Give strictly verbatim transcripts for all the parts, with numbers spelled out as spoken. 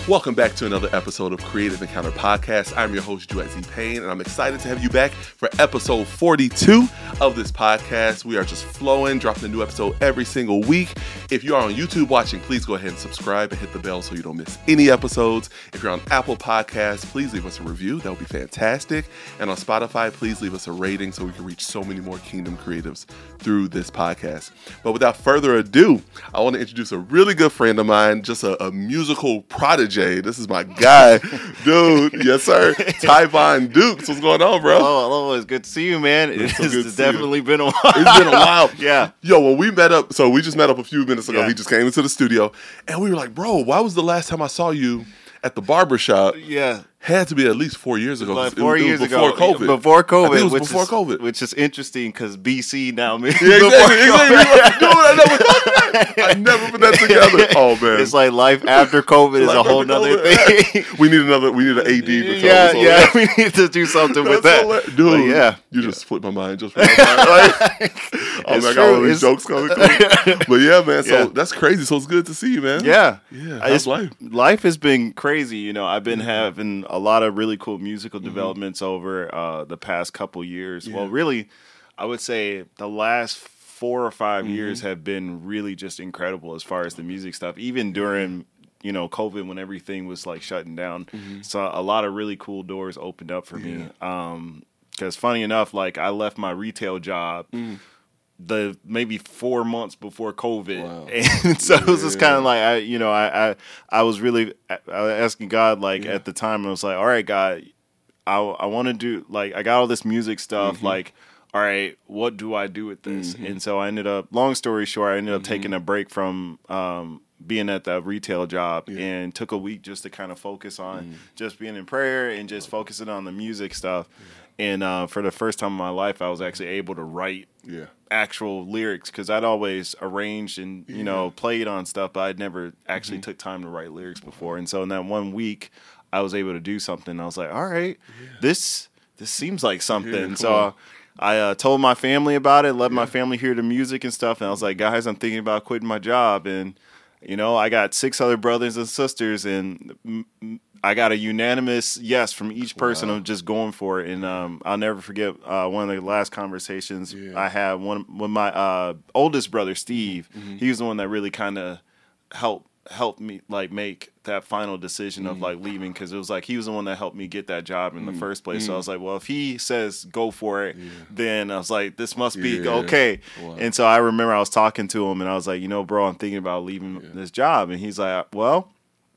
Welcome back to another episode of Creative Encounter Podcast. I'm your host, Duet Z Payne, and I'm excited to have you back for episode forty-two of this podcast. We are just flowing, dropping a new episode every single week. If you are on YouTube watching, please go ahead and subscribe and hit the bell so you don't miss any episodes. If you're on Apple Podcasts, please leave us a review. That would be fantastic. And on Spotify, please leave us a rating so we can reach so many more Kingdom creatives through this podcast. But without further ado, I want to introduce a really good friend of mine, just a, a musical prodigy. This is my guy, dude. Yes, sir. Tyvon Dukes. What's going on, bro? Hello, hello. It's good to see you, man. It's, so it's definitely you. been a while. It's been a while. Yeah. Yo, when we met up, so we just met up a few minutes ago. Yeah. He just came into the studio, and we were like, bro, why was the last time I saw you at the barbershop? Yeah. Had to be at least four years ago. Like four it, years it was before ago. COVID. Before COVID. I think it was which before is, COVID. Which is interesting because B C now means Yeah, before exactly. COVID. exactly. Dude, I never thought of that. I never put that together. Oh, man. It's like life after COVID is Life a whole after nother COVID. thing. we need another, we need an A D to tell Yeah, us all yeah. that. We need to do something with That's that. so Dude, But yeah. You just flipped my mind just for my mind. Like, oh, It's man, I got true. all these It's- jokes coming through. But yeah, man, so Yeah. that's crazy. So it's good to see you, man. Yeah. Yeah, I how's just- life? Life has been crazy. You know, I've been having a lot of really cool musical developments over uh, the past couple years. Yeah. Well, really, I would say the last four or five Mm-hmm. years have been really just incredible as far as the music stuff. Even during, you know, COVID when everything was like shutting down. Mm-hmm. So a lot of really cool doors opened up for me. Um, because funny enough, like I left my retail job Mm. the maybe four months before COVID, Wow. and so it was just Yeah. kind of like I, you know, I, I, I was really I was asking God like Yeah. at the time, I was like, all right, God, I, I want to do like I got all this music stuff, Mm-hmm. like, all right, what do I do with this? Mm-hmm. And so I ended up, long story short, I ended up taking a break from um, being at the retail job Yeah. and took a week just to kind of focus on Mm. just being in prayer and just focusing on the music stuff. And uh, for the first time in my life, I was actually able to write Yeah. actual lyrics because I'd always arranged and you know played on stuff, but I'd never actually took time to write lyrics before. And so in that one week, I was able to do something. I was like, all right, this this seems like something. Yeah, come so on. I uh, told my family about it, let my family hear the music and stuff, and I was like, guys, I'm thinking about quitting my job. And you know, I got six other brothers and sisters, and mm, mm, I got a unanimous yes from each person Wow. of just going for it. And um, I'll never forget uh, one of the last conversations Yeah. I had one with my uh, oldest brother, Steve. Mm-hmm. He was the one that really kind of helped helped me like make that final decision Mm. of like leaving, because it was like he was the one that helped me get that job in the first place. Mm. So I was like, well, if he says go for it, then I was like, this must be Yeah. okay. Wow. And so I remember I was talking to him and I was like, you know, bro, I'm thinking about leaving this job. And he's like, well,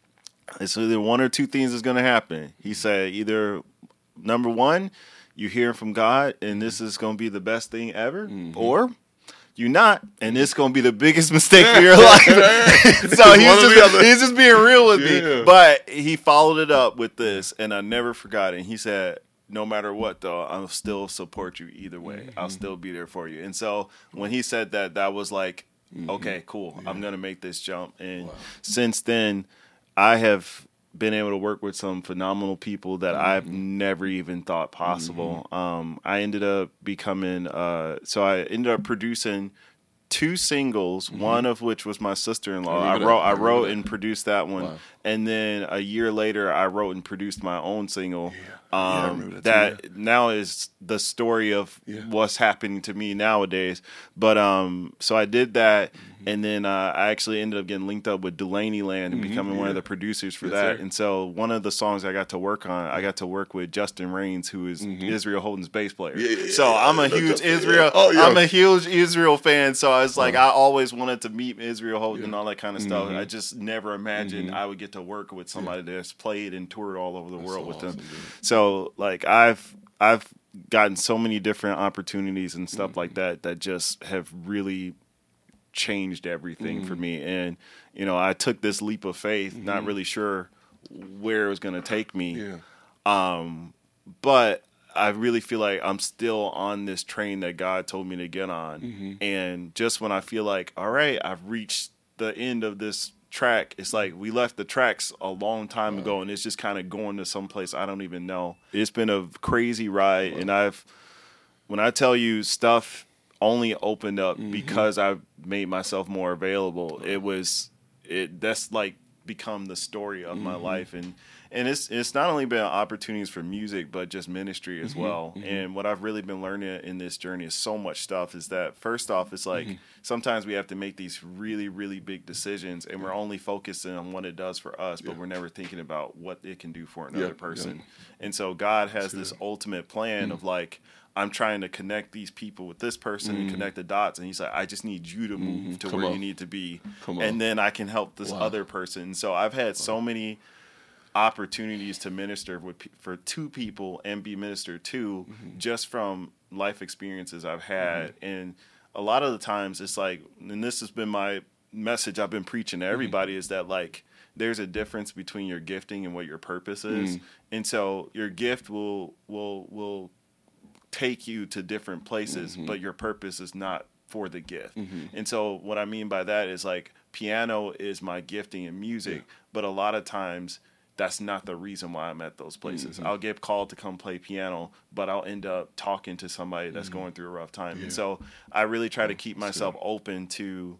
it's either one or two things is going to happen. He said, either number one, you hear from God and this is going to be the best thing ever, Mm-hmm. or you not, and it's going to be the biggest mistake of your life. so It's he's one or the just, other. he's just being real with Yeah. me. But he followed it up with this, and I never forgot it. And he said, no matter what, though, I'll still support you either way. Mm-hmm. I'll still be there for you. And so when he said that, that was like, Mm-hmm. okay, cool. I'm going to make this jump. And since then, I have been able to work with some phenomenal people that Mm-hmm. I've never even thought possible. Um, I ended up becoming, uh, so I ended up producing two singles, one of which was my sister-in-law. I I remember wrote, that. I I remember wrote that. and produced that one. Wow. And then a year later, I wrote and produced my own single. Yeah, I Um, remember that that too, now is the story of Yeah. what's happening to me nowadays. But um, so I did that, Mm-hmm. and then uh, I actually ended up getting linked up with Delaney Land and becoming one of yeah. the producers for Yes, that. sir. And so one of the songs I got to work on, I got to work with Justin Rains, who is Israel Holden's bass player. Mm-hmm. Yeah, yeah, so yeah, I'm a I know huge Justin, yeah. Israel. Oh, yeah. I'm a huge Israel fan. So I was like, I always wanted to meet Israel Holden and all that kind of stuff. Mm-hmm. I just never imagined I would get to work with somebody that's played and toured all over the world so with them. awesome, dude. So like I've I've gotten so many different opportunities and stuff like that that just have really changed everything for me. And you know, I took this leap of faith, not really sure where it was going to take me. Yeah. Um, but I really feel like I'm still on this train that God told me to get on. Mm-hmm. And just when I feel like, all right, I've reached the end of this track, it's like we left the tracks a long time Wow. ago, and it's just kind of going to someplace I don't even know. It's been a crazy ride, and I've, when I tell you stuff only opened up Mm-hmm. because I made myself more available, it was, it that's like become the story of mm-hmm. my life. And and it's it's not only been opportunities for music, but just ministry as mm-hmm. well. Mm-hmm. And what I've really been learning in this journey is so much stuff. Is that first off, it's like mm-hmm. sometimes we have to make these really, really big decisions, and we're only focusing on what it does for us, but yeah. we're never thinking about what it can do for another yeah. person. Yeah. And so God has this ultimate plan mm-hmm. of like, I'm trying to connect these people with this person mm-hmm. and connect the dots. And he's like, I just need you to move mm-hmm. to Come where on. you need to be. And then I can help this wow. other person. So I've had wow. so many opportunities to minister with for two people and be ministered to mm-hmm. just from life experiences I've had. Mm-hmm. And a lot of the times it's like, and this has been my message I've been preaching to everybody mm-hmm. is that like, there's a difference between your gifting and what your purpose is. Mm-hmm. And so your gift will, will, will, take you to different places, mm-hmm. but your purpose is not for the gift. Mm-hmm. And so what I mean by that is like piano is my gifting in music, yeah. but a lot of times that's not the reason why I'm at those places. Mm-hmm. I'll get called to come play piano, but I'll end up talking to somebody that's mm-hmm. going through a rough time. Yeah. And so I really try to keep myself yeah. open to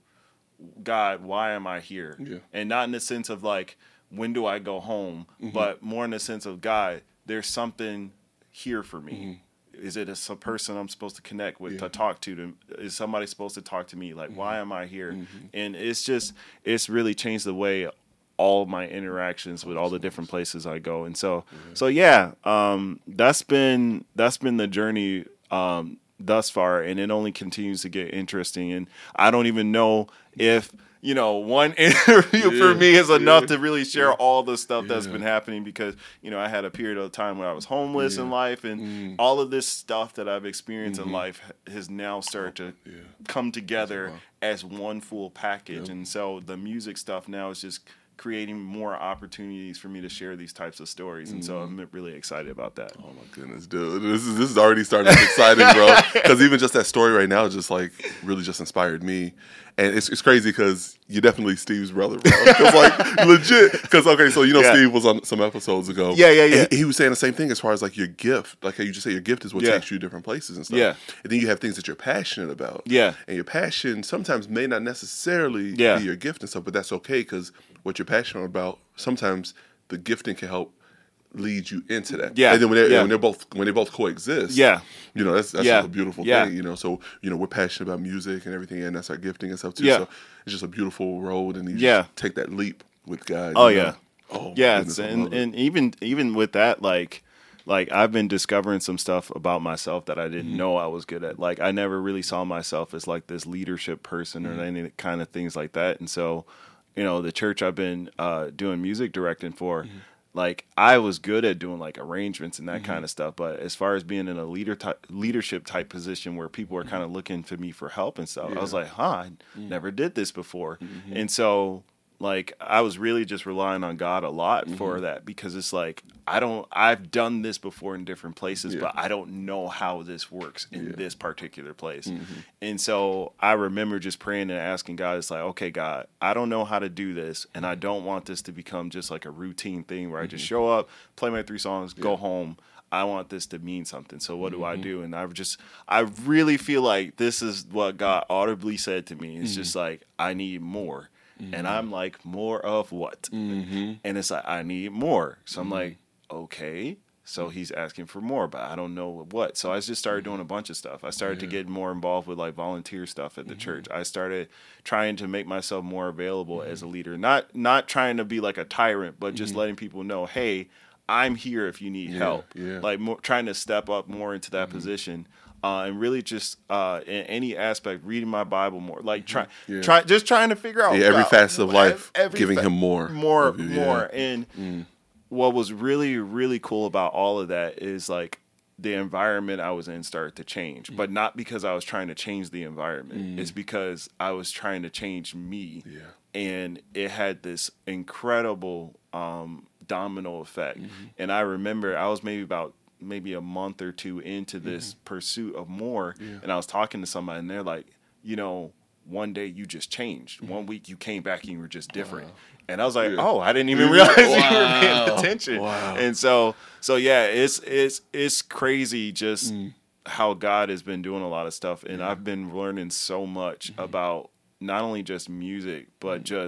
God, why am I here? Yeah. And not in the sense of like, when do I go home? Mm-hmm. But more in the sense of God, there's something here for me. Mm-hmm. Is it a, a person I'm supposed to connect with, yeah. to talk to? to? Is somebody supposed to talk to me? Like, mm-hmm. why am I here? Mm-hmm. And it's just, it's really changed the way all my interactions with all the different places I go. And so, mm-hmm. so yeah, um, that's been, that's been the journey um, thus far. And it only continues to get interesting. And I don't even know if, you know, one interview yeah, for me is enough yeah, to really share yeah, all the stuff that's yeah. been happening because, you know, I had a period of time where I was homeless yeah. in life and mm. all of this stuff that I've experienced mm-hmm. in life has now started to yeah. come together as one full package. Yep. And so the music stuff now is just creating more opportunities for me to share these types of stories. And mm. so I'm really excited about that. Oh my goodness, dude. This is, this is already starting to get exciting, bro. Because even just that story right now just like really just inspired me. And it's it's crazy because you're definitely Steve's brother, bro. Because like legit. Because okay, so you know yeah. Steve was on some episodes ago. Yeah, yeah, yeah. He, he was saying the same thing as far as like your gift. Like how you just say your gift is what yeah. takes you to different places and stuff. Yeah. And then you have things that you're passionate about. Yeah. And your passion sometimes may not necessarily yeah. be your gift and stuff, but that's okay because what you're passionate about, sometimes the gifting can help lead you into that. Yeah. And then when they're, yeah. when they're both when they both coexist, yeah. you know, that's that's yeah. just a beautiful yeah. thing, you know. So, you know, we're passionate about music and everything, and that's our gifting and stuff too. Yeah. So it's just a beautiful road, and you yeah. just take that leap with God. Oh you know? yeah. Oh yeah. goodness, and and even even with that, like like I've been discovering some stuff about myself that I didn't mm-hmm. know I was good at. Like I never really saw myself as like this leadership person mm-hmm. or any kind of things like that. And so, you know, the church I've been uh, doing music directing for, mm-hmm. like I was good at doing like arrangements and that mm-hmm. kind of stuff. But as far as being in a leader type, leadership type position where people are kind of looking to me for help and stuff, yeah. I was like, huh, I mm-hmm. never did this before. Mm-hmm. And so like I was really just relying on God a lot mm-hmm. for that because it's like, I don't, I've done this before in different places, yeah. but I don't know how this works in yeah. this particular place. Mm-hmm. And so I remember just praying and asking God, it's like, okay, God, I don't know how to do this. And I don't want this to become just like a routine thing where mm-hmm. I just show up, play my three songs, yeah. go home. I want this to mean something. So what do mm-hmm. I do? And I've just, I really feel like this is what God audibly said to me. It's mm-hmm. just like, I need more. Mm-hmm. And I'm like, more of what? Mm-hmm. And it's like, I need more. So I'm mm-hmm. like, okay. So he's asking for more, but I don't know what. So I just started doing a bunch of stuff. I started yeah. to get more involved with like volunteer stuff at the mm-hmm. church. I started trying to make myself more available mm-hmm. as a leader. Not not trying to be like a tyrant, but just mm-hmm. letting people know, hey, I'm here if you need yeah, help. Yeah. Like more, trying to step up more into that mm-hmm. position. Uh, and really just uh, in any aspect, reading my Bible more, like try, yeah. try, just trying to figure out yeah, every facet of life, every giving fa- him more, more, you, more. Yeah. And mm. what was really, really cool about all of that is like the environment I was in started to change, mm. but not because I was trying to change the environment. Mm. It's because I was trying to change me, yeah. and it had this incredible um, domino effect. Mm-hmm. And I remember I was maybe about. maybe a month or two into this mm-hmm. pursuit of more. Yeah. And I was talking to somebody and they're like, you know, one day you just changed. Mm-hmm. One week you came back and you were just different. Wow. And I was like, yeah. oh, I didn't even realize wow. you were paying attention. Wow. And so, so yeah, it's, it's, it's crazy just mm. how God has been doing a lot of stuff. And yeah. I've been learning so much mm-hmm. about not only just music, but mm-hmm. just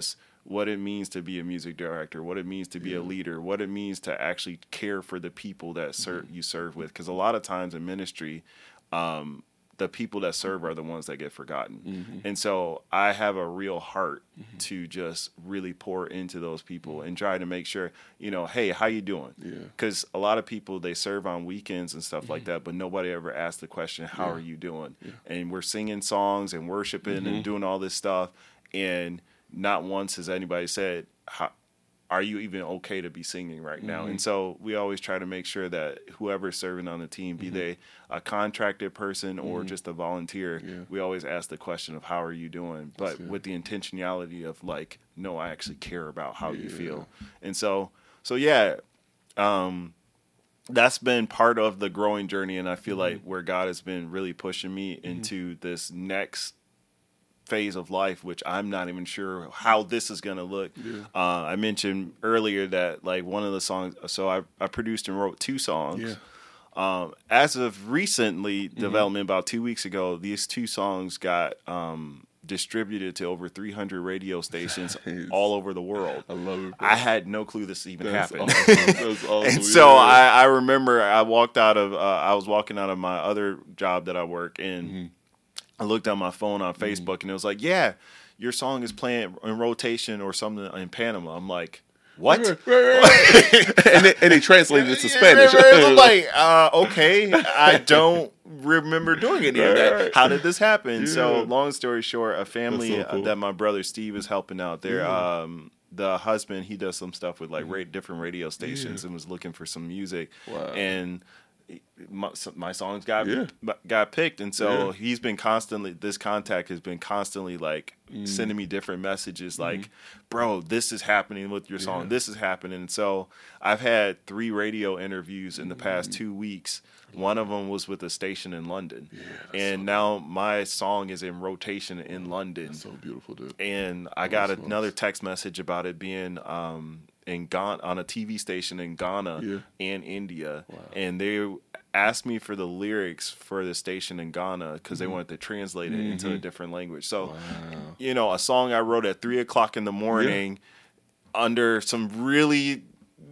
what it means to be a music director, what it means to be yeah. a leader, what it means to actually care for the people that serve, mm-hmm. you serve with. Because a lot of times in ministry, um, the people that serve are the ones that get forgotten. Mm-hmm. And so I have a real heart mm-hmm. to just really pour into those people mm-hmm. and try to make sure, you know, hey, how you doing? Because yeah. a lot of people, they serve on weekends and stuff mm-hmm. like that, but nobody ever asks the question, how yeah. are you doing? Yeah. And we're singing songs and worshiping mm-hmm. and doing all this stuff. And not once has anybody said, how, are you even okay to be singing right now? Mm-hmm. And so we always try to make sure that whoever's serving on the team, be mm-hmm. they a contracted person or mm-hmm. just a volunteer, yeah. we always ask the question of how are you doing? But with the intentionality of like, no, I actually care about how yeah. you feel. And so, so yeah, um, that's been part of the growing journey. And I feel mm-hmm. like where God has been really pushing me mm-hmm. into this next phase of life, which I'm not even sure how this is going to look. Yeah. Uh, I mentioned earlier that like one of the songs, so I, I produced and wrote two songs. Yeah. Um, as of recently, mm-hmm. development about two weeks ago, these two songs got um, distributed to over three hundred radio stations nice. all over the world. I love it. Bro. I had no clue this even That's happened. Awesome. That's awesome. And so yeah. I, I remember I walked out of, uh, I was walking out of my other job that I work in. Mm-hmm. I looked at my phone on Facebook mm-hmm. and it was like, yeah, your song is playing in rotation or something in Panama. I'm like, what? and, they, and they translated it to Spanish. I'm like, uh, okay, I don't remember doing any of that. How did this happen? Yeah. So long story short, a family so cool. that my brother Steve is helping out there, yeah. um, the husband, he does some stuff with like mm-hmm. ra- different radio stations yeah. and was looking for some music. Wow. And My, my songs got yeah. got picked, and so yeah. he's been constantly. This contact has been constantly like mm. sending me different messages, mm-hmm. like, "Bro, this is happening with your song. Yeah. This is happening." And so I've had three radio interviews in the past mm. two weeks. One of them was with a station in London, yeah, and so now my song is in rotation in London. That's so beautiful, dude. And I got that's another nice. text message about it being. Um, in Ghana, on a T V station in Ghana yeah. and India, wow. and they asked me for the lyrics for the station in Ghana because mm-hmm. they wanted to translate it mm-hmm. into a different language. So, wow. you know, a song I wrote at three o'clock in the morning yeah. under some really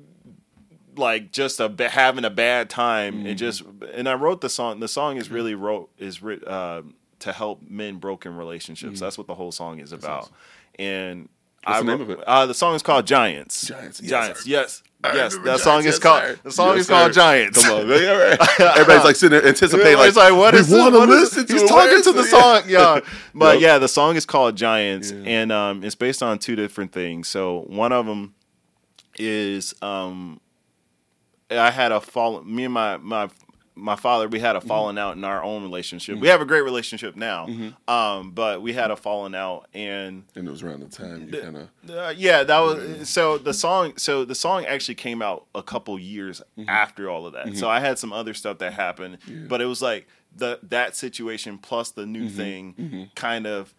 like just a having a bad time, mm-hmm. and just and I wrote the song. The song is really wrote is writ uh, to help men broken relationships. Mm-hmm. That's what the whole song is about, awesome. and. What's I the name of it? Uh, the song is called Giants. Giants. Giants. Yes. Yes. Yes. That Giants, song is yes, called. sir. The song yes, is called sir. Giants. Come on, man. All right. Everybody's like sitting there anticipating. Like, like, what is we want to listen is, to he's it. talking to the it? song. Yeah. But yep. yeah, the song is called Giants, yeah. and um, it's based on two different things. So one of them is um, I had a fall. Me and my my. My father, we had a falling out in our own relationship. Mm-hmm. We have a great relationship now, mm-hmm. um, but we had a falling out, and and it was around the time you kind of uh, yeah, that was yeah. so the song. So the song actually came out a couple years mm-hmm. after all of that. Mm-hmm. So I had some other stuff that happened, yeah. but it was like the that situation plus the new mm-hmm. thing mm-hmm. kind of.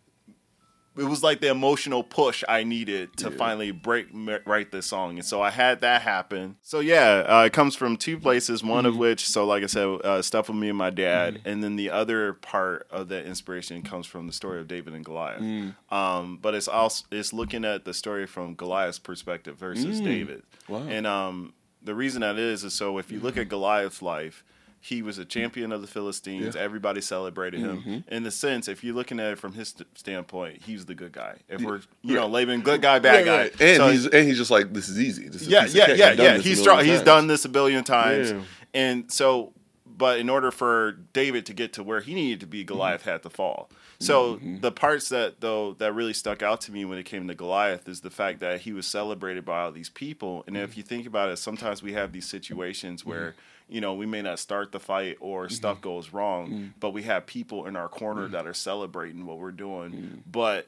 It was like the emotional push I needed to yeah. finally break write this song, and so I had that happen. So yeah, uh, it comes from two places. One mm-hmm. of which, so like I said, uh, stuff with me and my dad, mm-hmm. and then the other part of that inspiration comes from the story of David and Goliath. Mm. Um, but it's also it's looking at the story from Goliath's perspective versus mm. David. Wow. And um, the reason that is is so if you look at Goliath's life. He was a champion of the Philistines. Yeah. Everybody celebrated him. Mm-hmm. In the sense, if you're looking at it from his st- standpoint, he's the good guy. If we're, you know, labeling good guy, bad right, right. guy, and so, he's and he's just like, this is easy. This is yeah, yeah, yeah, yeah. He's strong. He's times. done this a billion times, yeah. and so, but in order for David to get to where he needed to be, Goliath mm-hmm. had to fall. So mm-hmm. the parts that though that really stuck out to me when it came to Goliath is the fact that he was celebrated by all these people. And mm-hmm. if you think about it, sometimes we have these situations where. Mm-hmm. You know, we may not start the fight or mm-hmm. stuff goes wrong, mm-hmm. but we have people in our corner mm-hmm. that are celebrating what we're doing. Mm-hmm. But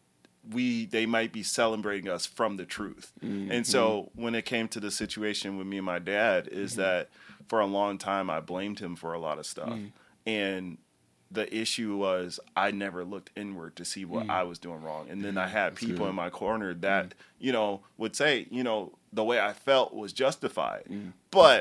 we they might be celebrating us from the truth. Mm-hmm. And so when it came to the situation with me and my dad is mm-hmm. that for a long time I blamed him for a lot of stuff. Mm-hmm. And the issue was I never looked inward to see what mm-hmm. I was doing wrong. And then I had That's people good. in my corner that, mm-hmm. you know, would say, you know, the way I felt was justified. Mm-hmm. But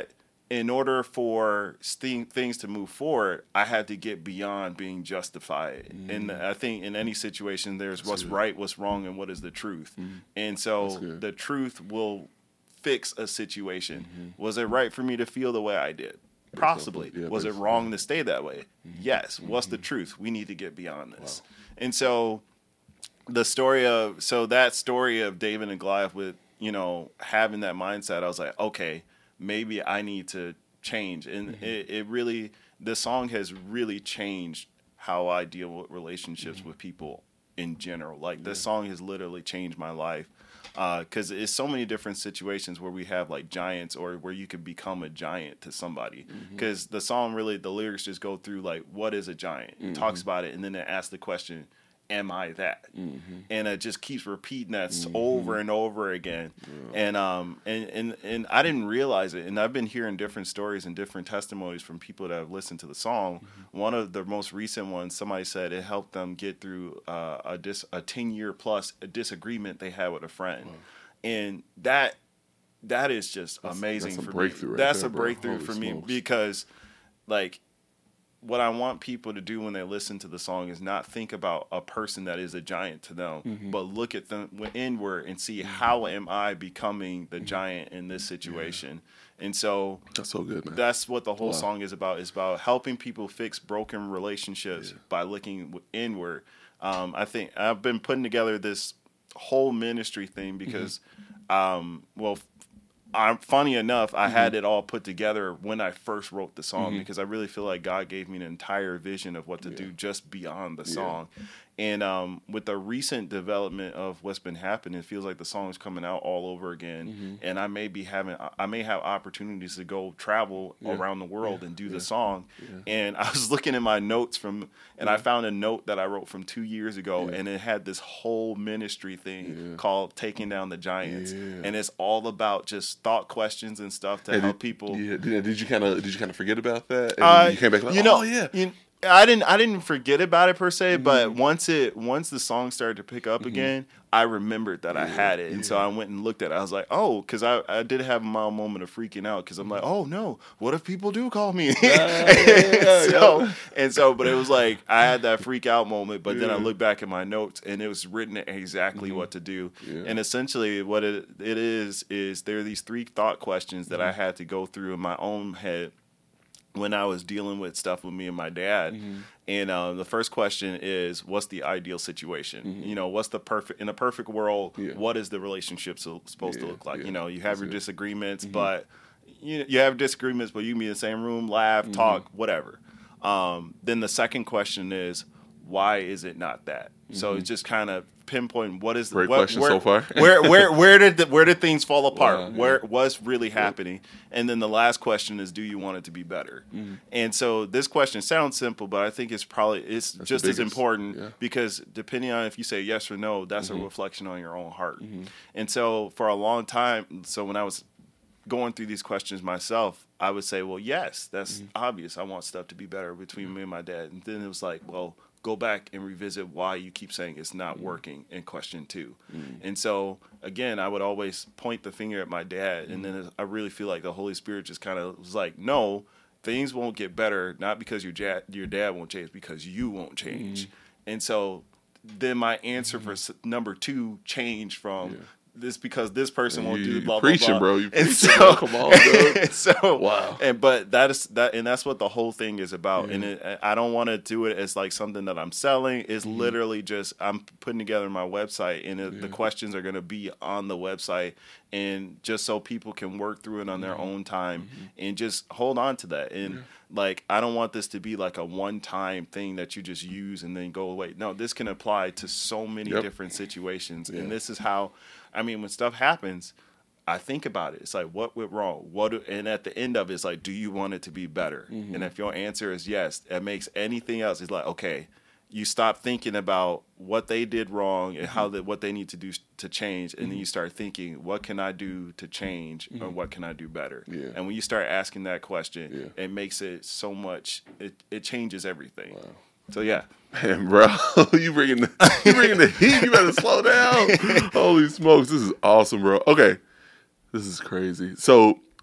in order for st- things to move forward, I had to get beyond being justified. Mm. And I think in any situation, there's That's what's good. right, what's wrong, and what is the truth. Mm. And so the truth will fix a situation. Mm-hmm. Was it right for me to feel the way I did? Possibly. Yeah, was it wrong to stay that way? Mm-hmm. Yes. Mm-hmm. What's the truth? We need to get beyond this. Wow. And so the story of, so that story of David and Goliath with, you know, having that mindset, I was like, okay, maybe I need to change. And mm-hmm. it, it really, the song has really changed how I deal with relationships mm-hmm. with people in general. Like yeah. this song has literally changed my life. Because uh, it's so many different situations where we have like giants or where you can become a giant to somebody. Because mm-hmm. the song really, the lyrics just go through like, what is a giant? Mm-hmm. It talks about it and then it asks the question, am I that? Mm-hmm. And it just keeps repeating that mm-hmm. over and over again. Yeah. And um and, and and I didn't realize it. And I've been hearing different stories and different testimonies from people that have listened to the song. Mm-hmm. One of the most recent ones, somebody said it helped them get through uh, a dis a ten year plus a disagreement they had with a friend. Wow. And that that is just that's, amazing that's a for breakthrough me. Right that's there, a breakthrough Holy for smokes. me because like what I want people to do when they listen to the song is not think about a person that is a giant to them, mm-hmm. but look at them inward and see mm-hmm. how am I becoming the mm-hmm. giant in this situation. Yeah. And so that's so good, man. That's what the whole wow. song is about. It's about helping people fix broken relationships yeah. by looking inward. Um, I think I've been putting together this whole ministry thing because, mm-hmm. um, well, I'm, funny enough, I mm-hmm. had it all put together when I first wrote the song mm-hmm. because I really feel like God gave me an entire vision of what to yeah. do just beyond the yeah. song. And um, with the recent development of what's been happening, it feels like the song is coming out all over again. Mm-hmm. And I may be having, I may have opportunities to go travel yeah. around the world yeah. and do yeah. the song. Yeah. And I was looking at my notes from, and yeah. I found a note that I wrote from two years ago, yeah. and it had this whole ministry thing yeah. called Taking Down the Giants. Yeah. And it's all about just thought questions and stuff to and help did, people. Yeah. Did you kind of, did you kind of forget about that? And uh, you came back like, you know, oh yeah. You, I didn't. I didn't forget about it per se, mm-hmm. but once it, once the song started to pick up mm-hmm. again, I remembered that yeah, I had it, and yeah. so I went and looked at it. I was like, oh, because I, I did have a mild moment of freaking out because I'm like, oh no, what if people do call me? Uh, yeah, yeah, so yeah. and so, but it was like I had that freak out moment, but yeah. then I looked back at my notes and it was written exactly mm-hmm. what to do, yeah. and essentially what it it is is there are these three thought questions that mm-hmm. I had to go through in my own head when I was dealing with stuff with me and my dad. Mm-hmm. And uh, the first question is, what's the ideal situation? Mm-hmm. You know, what's the perfect, in a perfect world, yeah. what is the relationship so, supposed yeah, to look like? Yeah. You know, you have That's your it. disagreements, mm-hmm. but you you have disagreements, but you can be in the same room, laugh, mm-hmm. talk, whatever. Um, then the second question is, why is it not that? Mm-hmm. So it's just kind of pinpoint what is great what, question where, so far. where where where did the, where did things fall apart? Wow, yeah. Where what's really happening? And then the last question is, do you want it to be better? Mm-hmm. And so this question sounds simple, but I think it's probably it's that's just as important yeah. because depending on if you say yes or no, that's mm-hmm. a reflection on your own heart. Mm-hmm. And so for a long time, so when I was going through these questions myself, I would say, well, yes, that's mm-hmm. obvious. I want stuff to be better between mm-hmm. me and my dad. And then it was like, well, go back and revisit why you keep saying it's not mm-hmm. working in question two. Mm-hmm. And so, again, I would always point the finger at my dad. Mm-hmm. And then I really feel like the Holy Spirit just kind of was like, no, things won't get better, not because your, ja- your dad won't change, because you won't change. Mm-hmm. And so then my answer mm-hmm. for number two changed from yeah. this because this person you, won't do you blah, preaching, blah, blah. bro. You and preaching, so, bro. Come on, dude. so, wow. And but that is that, and that's what the whole thing is about. Yeah. And it, I don't want to do it as like something that I'm selling. It's mm-hmm. literally just I'm putting together my website, and it, yeah. the questions are going to be on the website, and just so people can work through it on their mm-hmm. own time, mm-hmm. and just hold on to that. And yeah. like, I don't want this to be like a one-time thing that you just use and then go away. No, this can apply to so many yep. different situations, yeah. and this is how. I mean, when stuff happens, I think about it. It's like, what went wrong? What? Do, and at the end of it, it's like, do you want it to be better? Mm-hmm. And if your answer is yes, it makes anything else. It's like, okay, you stop thinking about what they did wrong and mm-hmm. how that what they need to do to change, and mm-hmm. then you start thinking, what can I do to change, mm-hmm. or what can I do better? Yeah. And when you start asking that question, yeah. it makes it so much. It it changes everything. Wow. So yeah. Man, bro, you bringing the you bringing the heat. You better slow down. Holy smokes, this is awesome, bro. Okay, this is crazy. So,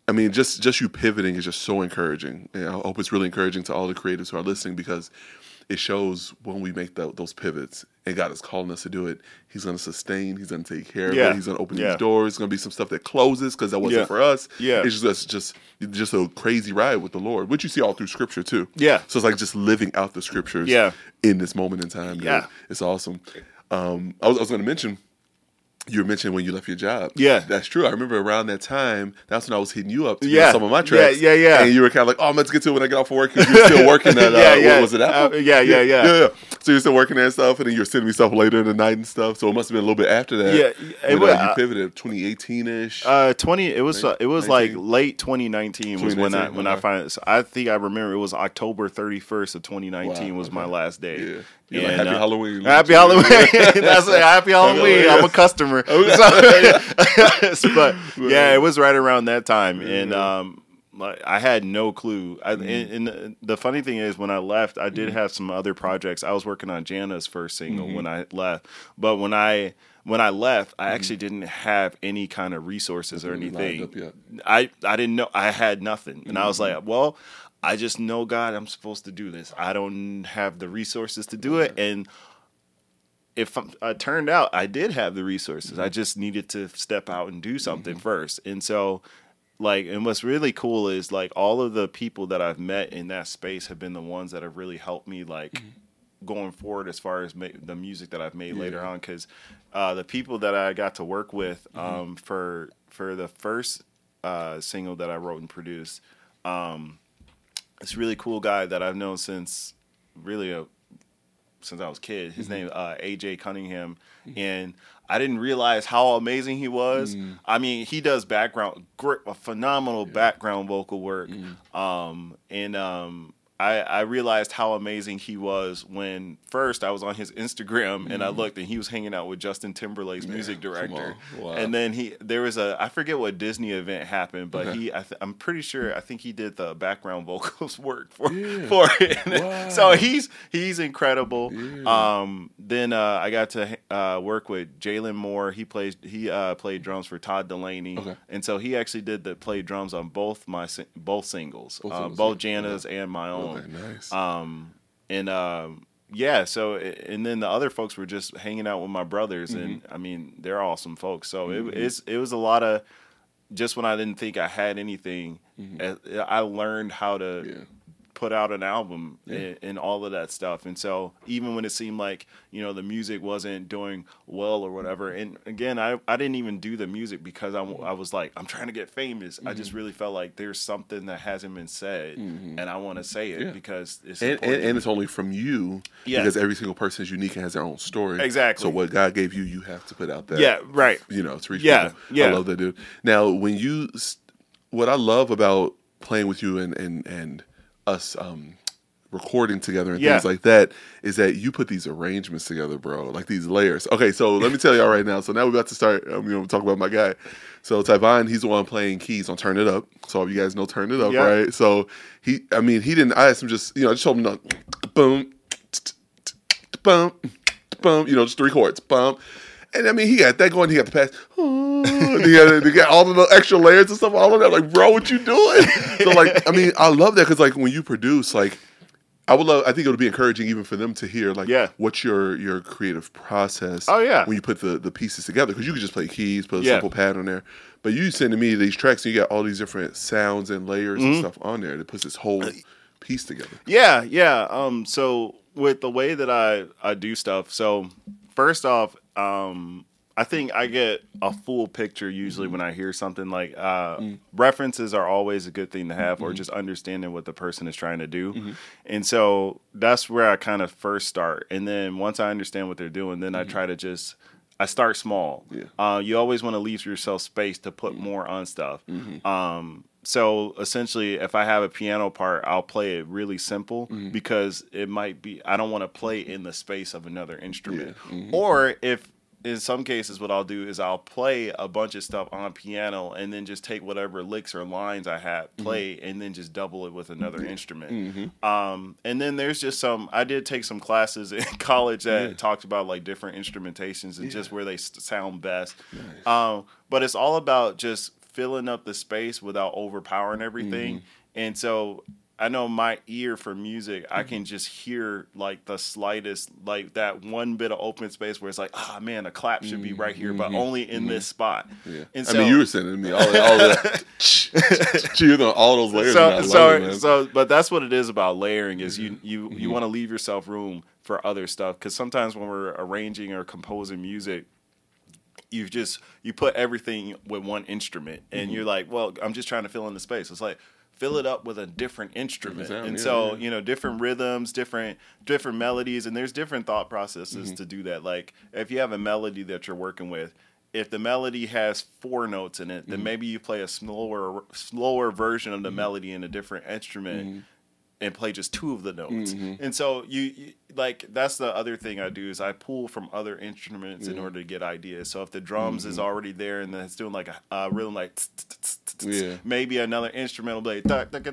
I mean, just just you pivoting is just so encouraging. And I hope it's really encouraging to all the creatives who are listening, because it shows when we make the, those pivots and God is calling us to do it, He's going to sustain, He's going to take care of Yeah. it, He's going to open Yeah. these doors. There's going to be some stuff that closes because that wasn't Yeah. for us. Yeah. It's just, just just a crazy ride with the Lord, which you see all through Scripture too. Yeah. So it's like just living out the Scriptures Yeah. in this moment in time. Yeah. Dude. It's awesome. Um, I was, I was going to mention, you were mentioning when you left your job. Yeah. That's true. I remember around that time, that's when I was hitting you up to Yeah. yeah. some of my tracks. Yeah, yeah, yeah. And you were kind of like, oh, let's get to it when I get off of work, because you were still working at, uh, Yeah, yeah. what was it, Apple? Uh, yeah, yeah, yeah. yeah, yeah. So you're still working there and stuff, and then you were sending me stuff later in the night and stuff. So it must have been a little bit after that. Yeah, it when, was- uh, you pivoted twenty eighteen-ish. Uh, twenty. It was. Uh, it was like nineteen? late twenty nineteen was when I twenty nineteen, when I okay. finally. So I think I remember it was October thirty first of twenty nineteen Wow, was my okay. last day. Yeah. You're like, And, happy uh, Halloween. Happy Halloween. That's it. Happy Halloween. I'm a customer. So, but yeah, it was right around that time, and um, like, I had no clue. I, Mm-hmm. and, and the funny thing is, when I left, I did have some other projects. I was working on Jana's first single Mm-hmm. when I left, but when I when I left, I actually didn't have any kind of resources or Nothing lined anything. up yet. I I didn't know. I had nothing, and I was Mm-hmm. like, well. I just know, God, I'm supposed to do this. I don't have the resources to do it. And if it uh, turned out I did have the resources, I just needed to step out and do something first. And so, like, and what's really cool is, like, all of the people that I've met in that space have been the ones that have really helped me, like, going forward as far as ma- the music that I've made later on. Because uh, the people that I got to work with um, for for the first uh, single that I wrote and produced, um, this really cool guy that I've known since really a since I was a kid. His name uh, A J Cunningham, and I didn't realize how amazing he was. I mean, he does background, great, phenomenal background vocal work, um, and um, I, I realized how amazing he was when first I was on his Instagram and I looked and he was hanging out with Justin Timberlake's music director, on. Wow. and then he there was a I forget what Disney event happened, but Okay. he I th- I'm pretty sure I think he did the background vocals work for Yeah. for it. Wow. So he's he's incredible. Yeah. Um, then uh, I got to uh, work with Jalen Moore. He plays he uh, played drums for Todd Delaney, Okay. and so he actually did the play drums on both my si- both singles, Both uh, singles, both yeah. Jana's and my own. Okay, nice. Um, and um, yeah, so and then the other folks were just hanging out with my brothers, and I mean they're awesome folks. So it, it's it was a lot of just when I didn't think I had anything, I, I learned how to Yeah. put out an album Yeah. and, and all of that stuff. And so even when it seemed like, you know, the music wasn't doing well or whatever, and again, I, I didn't even do the music because I, w- I was like, I'm trying to get famous. I just really felt like there's something that hasn't been said, and I want to say it Yeah. because it's And, important. and, and it's only from you, Yeah. because every single person is unique and has their own story. Exactly. So what God gave you, you have to put out there. Yeah, right. You know, to reach Yeah, people. yeah. I love that, dude. Now, when you, s- what I love about playing with you and and and us um, recording together and Yeah. things like that is that you put these arrangements together, bro, like these layers. Okay, so let me tell y'all right now. So now we're about to start, um, you know, talk about my guy. So Tyvon, he's the one playing keys on Turn It Up. So you guys know Turn It Up, Yeah. right? So he, I mean, he didn't, I asked him just, you know, I just told him, no, boom, boom, boom, you know, just three chords, boom. And I mean, he got that going. He got the pass. Oh, he, got, he got all the extra layers and stuff. All of that. Like, bro, what you doing? So, like, I mean, I love that because, like, when you produce, like, I would love. I think it would be encouraging even for them to hear, like, Yeah. what's your your creative process. Oh, yeah. When you put the the pieces together, because you could just play keys, put a Yeah. simple pad on there. But you sending me these tracks, and you got all these different sounds and layers Mm-hmm. and stuff on there that puts this whole piece together. Yeah, yeah. Um, so with the way that I, I do stuff, so first off, um, I think I get a full picture usually when I hear something. Like uh, references are always a good thing to have, or just understanding what the person is trying to do. And so that's where I kind of first start. And then once I understand what they're doing, then I try to just I start small. Yeah. Uh, you always want to leave yourself space to put more on stuff. Um, so essentially, if I have a piano part, I'll play it really simple because it might be, I don't want to play in the space of another instrument. Or if, in some cases, what I'll do is I'll play a bunch of stuff on piano and then just take whatever licks or lines I have, play, and then just double it with another instrument. Um, and then there's just some, I did take some classes in college that Yeah. talked about like different instrumentations and just where they s- sound best. Um, but it's all about just filling up the space without overpowering everything. Mm-hmm. And so I know my ear for music, I can just hear like the slightest, like that one bit of open space where it's like, ah, oh, man, a clap should be right here, mm-hmm. but only in mm-hmm. this spot. Yeah. And so, I mean, you were sending me all, all that, you know, all those layers. So, and I so, love it, man. so, but that's what it is about layering is you, you, Mm-hmm. you want to leave yourself room for other stuff. Because sometimes when we're arranging or composing music, you just, you put everything with one instrument and mm-hmm. you're like, well, I'm just trying to fill in the space. It's like, fill it up with a different instrument. Sound, and yeah, so, yeah. you know, different rhythms, different different melodies, and there's different thought processes mm-hmm. to do that. Like, if you have a melody that you're working with, if the melody has four notes in it, then mm-hmm. maybe you play a slower slower version of the mm-hmm. melody in a different instrument mm-hmm. and play just two of the notes. Mm-hmm. And so, you, you like, that's the other thing I do is I pull from other instruments mm-hmm. in order to get ideas. So if the drums mm-hmm. is already there and then it's doing like a uh, rhythm like yeah. maybe another instrumental play,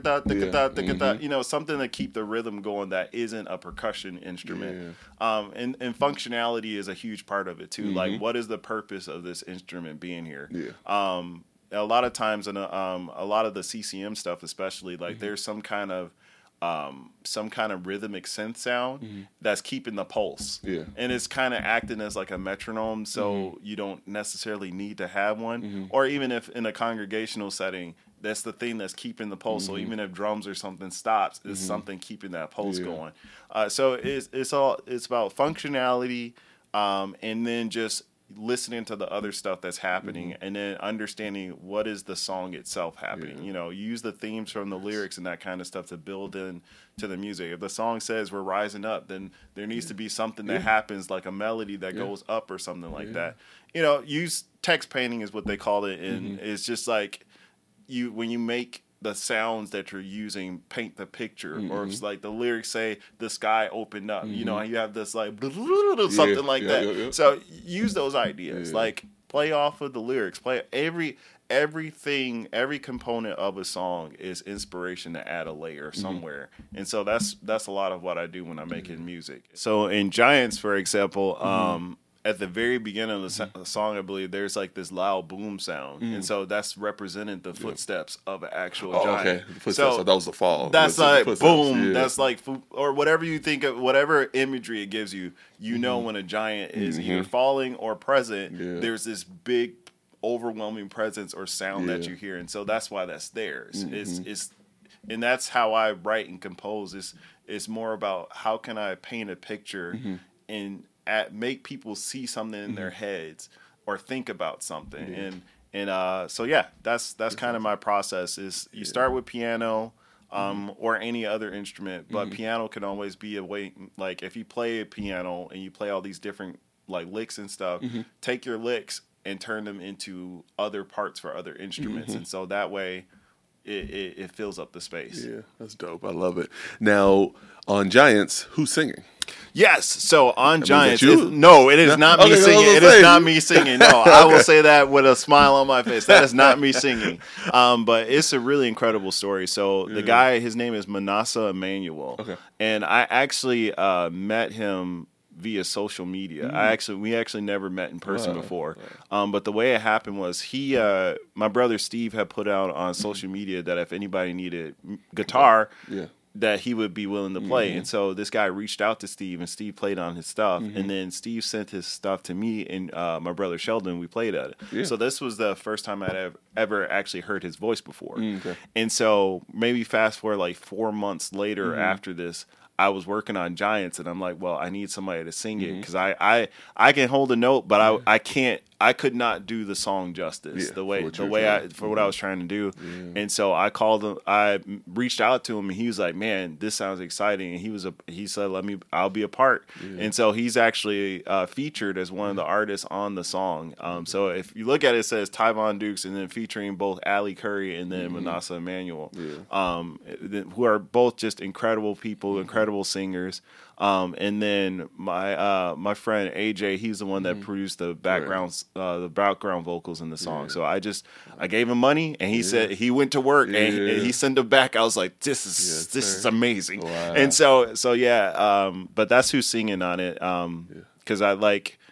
you know, something to keep the rhythm going that isn't a percussion instrument. Yeah. Um, and, and functionality is a huge part of it too. Mm-hmm. Like, what is the purpose of this instrument being here? Yeah. Um, a lot of times in a, um, a lot of the C C M stuff, especially, like mm-hmm. there's some kind of Um, some kind of rhythmic synth sound mm-hmm. that's keeping the pulse. Yeah. And it's kind of acting as like a metronome, so mm-hmm. you don't necessarily need to have one. Mm-hmm. Or even if in a congregational setting, that's the thing that's keeping the pulse. Mm-hmm. So even if drums or something stops, it's mm-hmm. something keeping that pulse yeah. going. Uh, so it's it's all it's about functionality, um, and then just listening to the other stuff that's happening mm-hmm. and then understanding what is the song itself happening. Yeah. You know, use the themes from the lyrics and that kind of stuff to build in to the music. If the song says we're rising up, then there needs yeah. to be something that yeah. happens, like a melody that yeah. goes up or something like yeah. that. You know, use text painting is what they call it. And mm-hmm. it's just like you, when you make the sounds that you're using paint the picture, mm-hmm. or it's like the lyrics say the sky opened up, mm-hmm. you know, you have this like something yeah, like yeah, that. Yeah, yeah. So use those ideas, yeah. like play off of the lyrics, play every, everything, every component of a song is inspiration to add a layer somewhere. Mm-hmm. And so that's, that's a lot of what I do when I'm making mm-hmm. music. So in Giants, for example, mm-hmm. um, at the very beginning of the mm-hmm. song, I believe there's like this loud boom sound, mm. and so that's represented the footsteps yeah. of an actual oh, giant. Okay, the footsteps. So that was the fall. That's like boom. Yeah. That's like or whatever you think of, whatever imagery it gives you. You mm-hmm. know when a giant is mm-hmm. either falling or present. Yeah. There's this big, overwhelming presence or sound yeah. that you hear, and so that's why that's there. It's, mm-hmm. it's, it's and that's how I write and compose. It's it's more about how can I paint a picture mm-hmm. and At, make people see something in mm-hmm. their heads or think about something. Yeah. And and uh, so, yeah, that's that's kind of my process is you yeah. start with piano um, mm-hmm. or any other instrument, but mm-hmm. piano can always be a way, like if you play a piano and you play all these different like licks and stuff, mm-hmm. take your licks and turn them into other parts for other instruments. Mm-hmm. And so that way it, it, it fills up the space. Yeah, that's dope. I love it. Now, on Giants, who's singing? Yes. So on that Giants, it, no, it is not me okay, singing. It is not me singing. No, okay. I will say that with a smile on my face. That is not me singing. Um, but it's a really incredible story. So yeah. the guy, his name is Manasseh Emmanuel, okay. and I actually uh, met him via social media. Mm. I actually, we actually never met in person wow. before. Wow. Um, but the way it happened was he, uh, my brother Steve, had put out on social mm. media that if anybody needed guitar. Yeah. that he would be willing to play. Mm-hmm. And so this guy reached out to Steve, and Steve played on his stuff. Mm-hmm. And then Steve sent his stuff to me and uh, my brother Sheldon. We played at it. Yeah. So this was the first time I'd ever, ever actually heard his voice before. Mm, okay. And so maybe fast forward like four months later mm-hmm. after this, I was working on Giants, and I'm like, well, I need somebody to sing it because I, I I can hold a note, but I I can't. I could not do the song justice yeah, the way the way I for what I was trying to do. Yeah. And so I called him. I reached out to him, and he was like, "Man, this sounds exciting." And he was a he said, "Let me. I'll be a part." Yeah. And so he's actually uh, featured as one of the artists on the song. Um, so if you look at it, it says Tyvon Dukes, and then featuring both Ali Curry and then mm-hmm. Manasseh Emmanuel, yeah. um, who are both just incredible people, mm-hmm. incredible singers. Um, and then my uh, my friend A J, he's the one that mm-hmm. produced the background uh, the background vocals in the song. Yeah. So I just I gave him money, and he yeah. said he went to work, yeah. and, he, and he sent it back. I was like, this is yes, this sir. is amazing. Wow. And so so yeah, um, but that's who's singing on it. Um, because yeah. I like.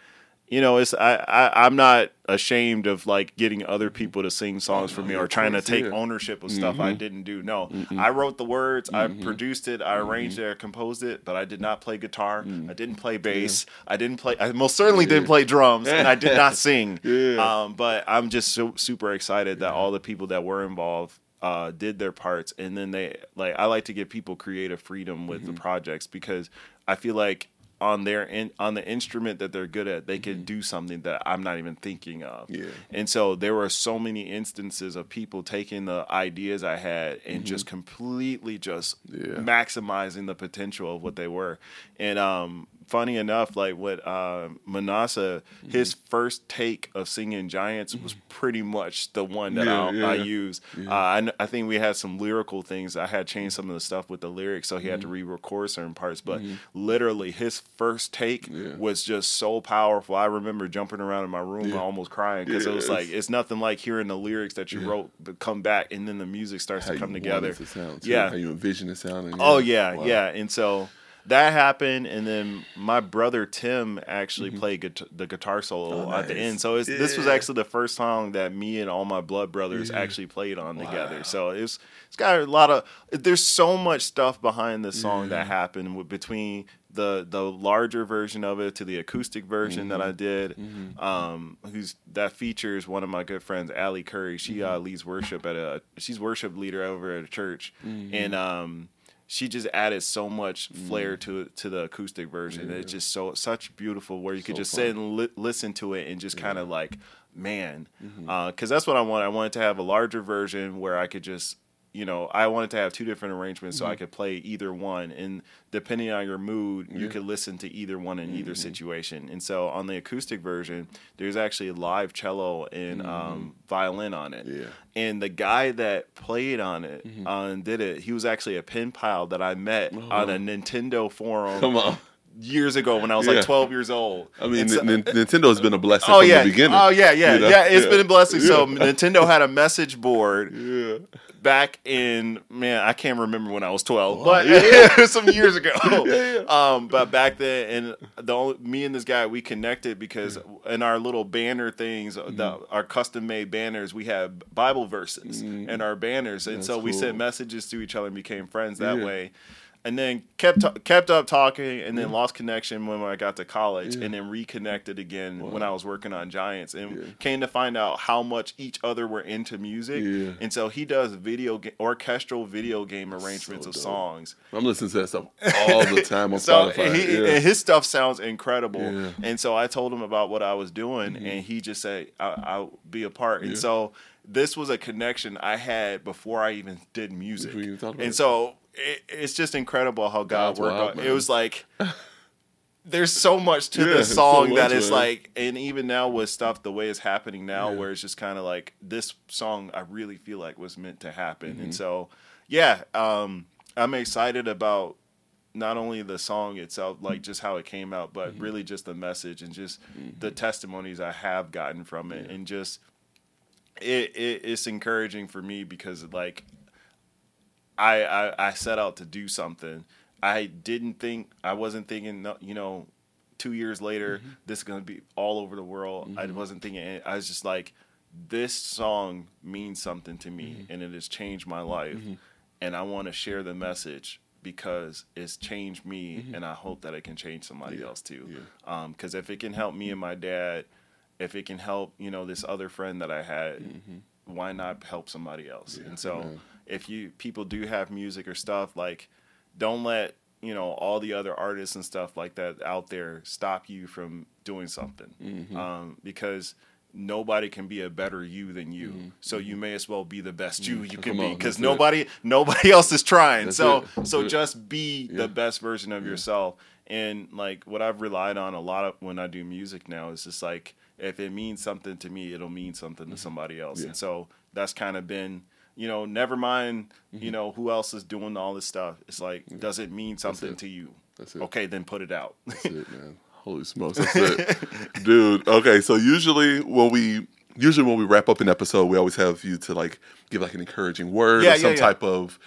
you know, it's I, I I'm not ashamed of like getting other people to sing songs oh, for me or trying course, to take yeah. ownership of stuff mm-hmm. I didn't do. No, mm-hmm. I wrote the words, mm-hmm. I produced it, I arranged mm-hmm. it, I composed it, but I did not play guitar. Mm-hmm. I didn't play bass. Yeah. I didn't play. I most certainly yeah. didn't play drums, and I did not sing. yeah. Um, but I'm just so super excited that yeah. all the people that were involved uh, did their parts, and then they like. I like to give people creative freedom with mm-hmm. the projects because I feel like. On their in, on the instrument that they're good at, they can mm-hmm. do something that I'm not even thinking of. Yeah. And so there were so many instances of people taking the ideas I had and mm-hmm. just completely just yeah. maximizing the potential of what they were. And um, funny enough, like what uh, Manasseh, mm-hmm. his first take of singing Giants was pretty much the one that yeah, yeah. I used. Yeah. Uh, I, I think we had some lyrical things. I had changed some of the stuff with the lyrics, so he mm-hmm. had to re-record certain parts. But mm-hmm. literally, his first take yeah. was just so powerful. I remember jumping around in my room yeah. and almost crying because yeah, it was it's, like it's nothing like hearing the lyrics that you yeah. wrote but come back and then the music starts how to come together. To sound too, yeah, how you envision it sounding. Yeah. Oh yeah, wow. yeah, and so. That happened, and then my brother Tim actually mm-hmm. played gu- the guitar solo oh, nice. at the end. So it's, yeah. this was actually the first song that me and all my blood brothers yeah. actually played on wow. together. So it's it's got a lot of. There's so much stuff behind this song yeah. that happened with, between the the larger version of it to the acoustic version mm-hmm. that I did. Mm-hmm. Um, who's that features one of my good friends, Allie Curry. She mm-hmm. uh, leads worship at a. She's worship leader over at a church, mm-hmm. and um. She just added so much flair mm. to to the acoustic version. Yeah. It's just so such beautiful where you could so just fun. sit and li- listen to it and just yeah. kind of like, man, because mm-hmm. uh, that's what I want. I wanted to have a larger version where I could just, you know, I wanted to have two different arrangements mm-hmm. so I could play either one. And depending on your mood, yeah. you could listen to either one in mm-hmm. either situation. And so on the acoustic version, there's actually a live cello and mm-hmm. um, violin on it. Yeah. And the guy that played on it mm-hmm. uh, and did it, he was actually a pen pal that I met oh. on a Nintendo forum. Come on. Years ago when I was yeah. like twelve years old. I mean, so, N- Nintendo has been a blessing oh, from yeah. the beginning. Oh, yeah, yeah. You know? Yeah, it's yeah. been a blessing. Yeah. So Nintendo had a message board yeah. back in, man, I can't remember when I was twelve, oh, but yeah. some years ago. yeah, yeah. Um, but back then, and the only, me and this guy, we connected because yeah. in our little banner things, mm-hmm. the, our custom-made banners, we had Bible verses mm-hmm. in our banners. And That's so we cool. sent messages to each other and became friends that yeah. way. And then kept kept up talking, and then yeah. lost connection when I got to college, yeah. and then reconnected again wow. when I was working on Giants, and yeah. came to find out how much each other were into music. Yeah. And so he does video ga- orchestral video game arrangements so of songs. I'm listening to that stuff all the time on so Spotify. He, yeah. and his stuff sounds incredible. Yeah. And so I told him about what I was doing, mm-hmm. and he just said, I- "I'll be a part." Yeah. And so this was a connection I had before I even did music, and it. so. It, it's just incredible how God God's worked wild, out. Man. It was like there's so much to yeah, the song so that is like, and even now with stuff the way it's happening now, yeah. where it's just kind of like this song I really feel like was meant to happen, mm-hmm. and so yeah, um, I'm excited about not only the song itself, like just how it came out, but mm-hmm. really just the message and just mm-hmm. the testimonies I have gotten from it, yeah. and just it, it it's encouraging for me because like. I, I, I set out to do something. I didn't think, I wasn't thinking, you know, two years later, mm-hmm. this is going to be all over the world. Mm-hmm. I wasn't thinking, I was just like, this song means something to me, mm-hmm. and it has changed my life. Mm-hmm. And I want to share the message because it's changed me, mm-hmm. and I hope that it can change somebody yeah. else too. Because yeah. um, if it can help me and my dad, if it can help, you know, this other friend that I had, mm-hmm. why not help somebody else? Yeah, and so... Man. If you people do have music or stuff, like don't let, you know, all the other artists and stuff like that out there stop you from doing something. Mm-hmm. Um, because nobody can be a better you than you. Mm-hmm. So you may as well be the best you you can be because nobody it. nobody else is trying. That's so it. so it. just be yeah. the best version of yeah. yourself. And like what I've relied on a lot of when I do music now is just like if it means something to me, it'll mean something mm-hmm. to somebody else. Yeah. And so that's kind of been You know, never mind, mm-hmm. you know, who else is doing all this stuff. It's like, yeah. does it mean something it. to you? That's it. Okay, then put it out. That's it, man. Holy smokes, that's it. Dude, okay, so usually when we usually when we wrap up an episode, we always have you to like give like an encouraging word yeah, or some yeah, yeah. type of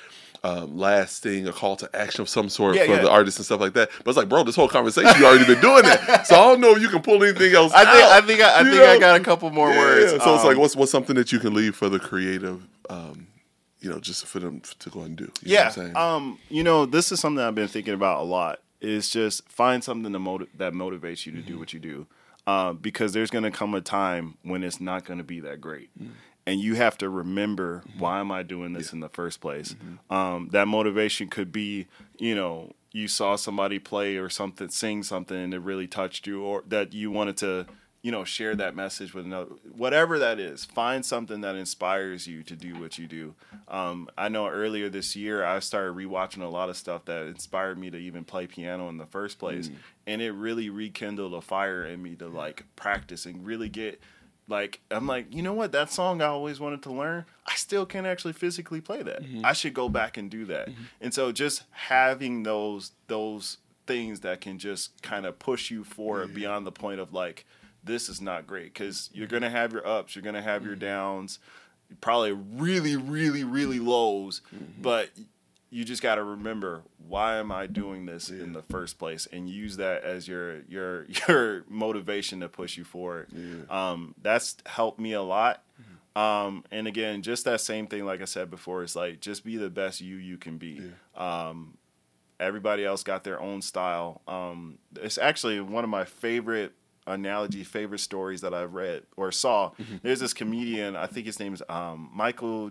um, last thing, a call to action of some sort Yeah, for yeah. the artists and stuff like that. But it's like, bro, this whole conversation you already been doing that, so I don't know if you can pull anything else. I think out, I think I, I think know? I got a couple more yeah, words. Yeah. So um, it's like, what's what's something that you can leave for the creative, um, you know, just for them to go and do. You yeah, know what I'm saying? um, you know, this is something I've been thinking about a lot. Is just find something to motiv- that motivates you to do what you do, uh, because there's going to come a time when it's not going to be that great, mm-hmm. and you have to remember, mm-hmm. why am I doing this yeah. in the first place? Mm-hmm. Um, that motivation could be, you know, you saw somebody play or something, sing something, and it really touched you, or that you wanted to, you know, share that message with another, whatever that is. Find something that inspires you to do what you do. Um, I know earlier this year I started rewatching a lot of stuff that inspired me to even play piano in the first place, mm. and it really rekindled a fire in me to like practice and really get like, I'm like, you know what, that song I always wanted to learn, I still can't actually physically play that. Mm-hmm. I should go back and do that. Mm-hmm. And so just having those those things that can just kind of push you forward yeah. beyond the point of like, this is not great, because you're going to have your ups, you're going to have mm-hmm. your downs, probably really, really, really lows, mm-hmm. but you just got to remember, why am I doing this yeah. in the first place, and use that as your your your motivation to push you forward. Yeah. Um, that's helped me a lot. Mm-hmm. Um, and again, just that same thing, like I said before, it's like, just be the best you you can be. Yeah. Um, everybody else got their own style. Um, it's actually one of my favorite analogy, favorite stories that I've read or saw. Mm-hmm. There's this comedian, I think his name is um, Michael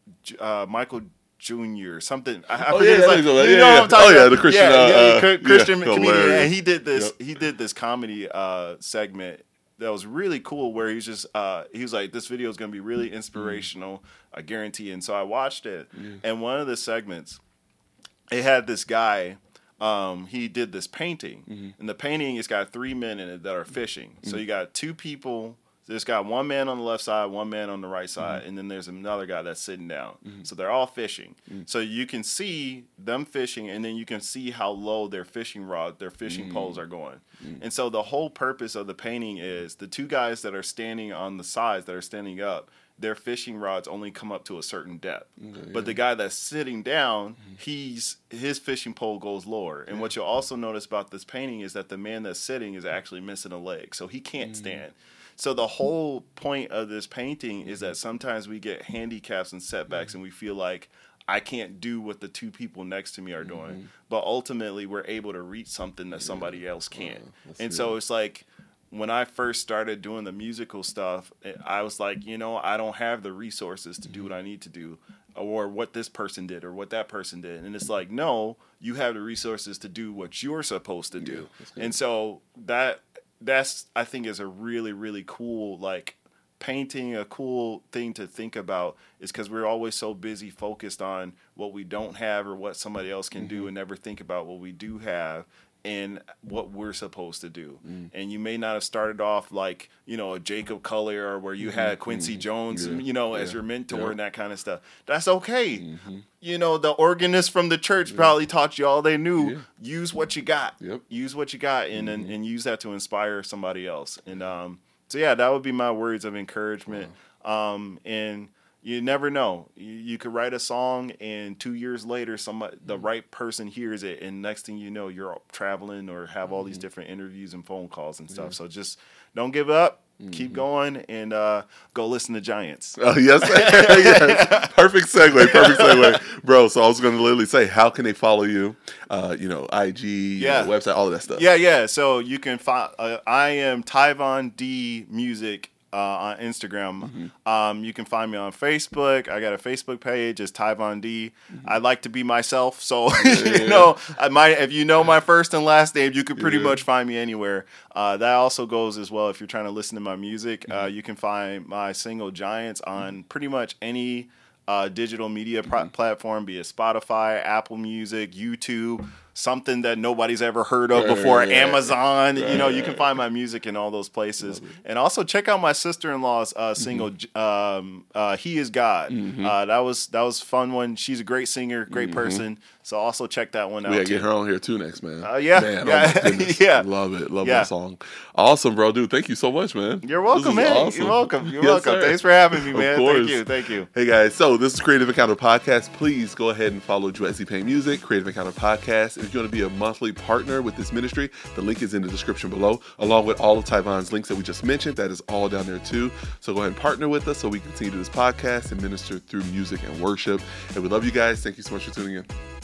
uh, Michael Junior something. I, I oh, forget yeah, his like, so. you yeah, know yeah. what I'm talking oh, about? yeah, the Christian, yeah, uh, yeah, uh, Christian yeah, comedian, hilarious. and he did this. Yep. He did this comedy uh, segment that was really cool, where he was just uh, he was like, this video is going to be really inspirational, mm-hmm. I guarantee. And so I watched it, yeah. and one of the segments, it had this guy. Um, he did this painting, mm-hmm. and the painting has got three men in it that are fishing. Mm-hmm. So you got two people. There's got one man on the left side, one man on the right side, mm-hmm. and then there's another guy that's sitting down. Mm-hmm. So they're all fishing. Mm-hmm. So you can see them fishing, and then you can see how low their fishing rod, their fishing mm-hmm. poles are going. Mm-hmm. And so the whole purpose of the painting is the two guys that are standing on the sides, that are standing up, their fishing rods only come up to a certain depth. Okay, but yeah. the guy that's sitting down, mm-hmm. he's his fishing pole goes lower. And yeah. what you'll also notice about this painting is that the man that's sitting is actually missing a leg, so he can't mm-hmm. stand. So the whole point of this painting is that sometimes we get handicaps and setbacks, mm-hmm. and we feel like, I can't do what the two people next to me are doing. Mm-hmm. But ultimately, we're able to reach something that yeah. somebody else can't. Wow, and so it's like, when I first started doing the musical stuff, I was like, you know, I don't have the resources to do what I need to do, or what this person did, or what that person did. And it's like, no, you have the resources to do what you're supposed to do. Yeah, and so that that's, I think, is a really, really cool, like, painting, a cool thing to think about, is because we're always so busy focused on what we don't have or what somebody else can mm-hmm. do, and never think about what we do have and what we're supposed to do. Mm. And you may not have started off like, you know, a Jacob Collier, where you mm-hmm. had Quincy mm-hmm. Jones, yeah. you know, yeah. as your mentor yeah. and that kind of stuff. That's okay. Mm-hmm. You know, the organist from the church yeah. probably taught you all they knew. Yeah. Use what you got. Yep. Use what you got, and, mm-hmm. and and use that to inspire somebody else. And um, so, yeah, that would be my words of encouragement. Wow. Um, and you never know. You, you could write a song, and two years later, somebody, the right person hears it, and next thing you know, you're traveling or have all these different interviews and phone calls and stuff. Yeah. So just don't give up. Mm-hmm. Keep going, and uh, go listen to Giants. Oh, yes. yes. Perfect segue. Perfect segue. Bro, so I was going to literally say, how can they follow you? Uh, you know, I G, yeah. you know, website, all of that stuff. Yeah, yeah. So you can find, uh, I am Tyvon D Music. Uh, on Instagram. Mm-hmm. Um, you can find me on Facebook. I got a Facebook page. It's Tyvon D. Mm-hmm. I like to be myself, so yeah. you know, I might, if you know my first and last name, you could pretty yeah. much find me anywhere. Uh, that also goes as well if you're trying to listen to my music. Mm-hmm. Uh, you can find my single Giants on pretty much any uh, digital media pro- mm-hmm. platform, be it Spotify, Apple Music, YouTube, something that nobody's ever heard of before, right, Amazon. right, you know, you can right. find my music in all those places. And also check out my sister-in-law's uh, single, Mm-hmm. um, uh, "He Is God." Mm-hmm. Uh, that was that was a fun one. She's a great singer, great Mm-hmm. person. So also check that one out. We gotta too. get her on here too next, man. Uh, yeah, man, yeah, oh my goodness. yeah. Love it, love Yeah. that song. Awesome, bro, dude. Thank you so much, man. You're This welcome, is man. awesome. You're welcome. You're Yes, welcome. sir. Thanks for having me, Of man. course. Thank you. Thank you. Hey guys, so this is Creative Encounter Podcast. Please go ahead and follow Duet Z Payne Music, Creative Encounter Podcast. If you want to be a monthly partner with this ministry, the link is in the description below, along with all of Tyvon's links that we just mentioned. That is all down there too. So go ahead and partner with us so we can continue to do this podcast and minister through music and worship. And we love you guys. Thank you so much for tuning in.